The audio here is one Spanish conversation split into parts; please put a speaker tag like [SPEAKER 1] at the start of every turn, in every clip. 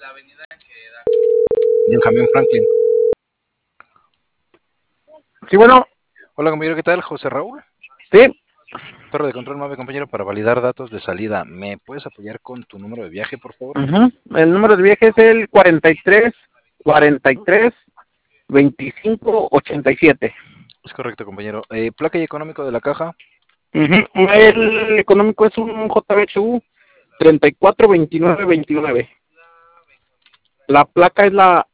[SPEAKER 1] Benjamin Franklin.
[SPEAKER 2] Sí, bueno.
[SPEAKER 1] Hola, compañero, ¿qué tal? José Raúl.
[SPEAKER 2] Sí.
[SPEAKER 1] Torre de control 9, compañero, para validar datos de salida. ¿Me puedes apoyar con tu número de viaje, por favor?
[SPEAKER 2] El número de viaje es el 43-25-87.
[SPEAKER 1] Es correcto, compañero. Placa y económico de la caja.
[SPEAKER 2] El económico es un JBHU 342929. La placa es la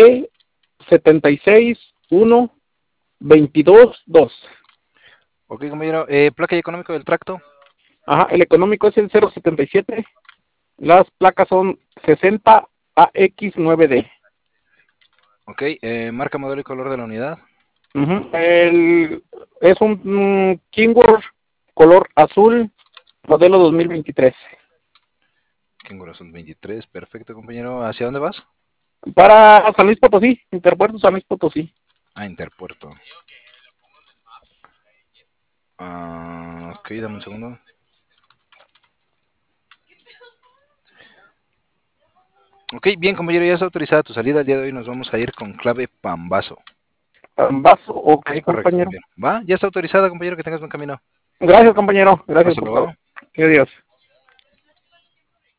[SPEAKER 2] P76122.
[SPEAKER 1] Ok, compañero. Placa y económico del tracto.
[SPEAKER 2] Ajá, el económico es el 077. Las placas son 60AX9D.
[SPEAKER 1] Ok, marca, modelo y color de la unidad.
[SPEAKER 2] Es un Kingworth color azul, modelo 2023.
[SPEAKER 1] Kenworth Azul 23, perfecto, compañero. ¿Hacia dónde vas?
[SPEAKER 2] Para San Luis Potosí, Interpuerto San Luis Potosí.
[SPEAKER 1] Interpuerto. Ok, dame un segundo. Ok, bien, compañero, ya está autorizada tu salida. El día de hoy nos vamos a ir con clave Pambazo.
[SPEAKER 2] Pambazo, ok,
[SPEAKER 1] Correcto,
[SPEAKER 2] compañero.
[SPEAKER 1] compañero. ¿Va? Ya está autorizada, compañero, que tengas buen camino.
[SPEAKER 2] Gracias, compañero. Gracias
[SPEAKER 1] Hasta
[SPEAKER 2] por todo.
[SPEAKER 1] luego.
[SPEAKER 2] Adiós.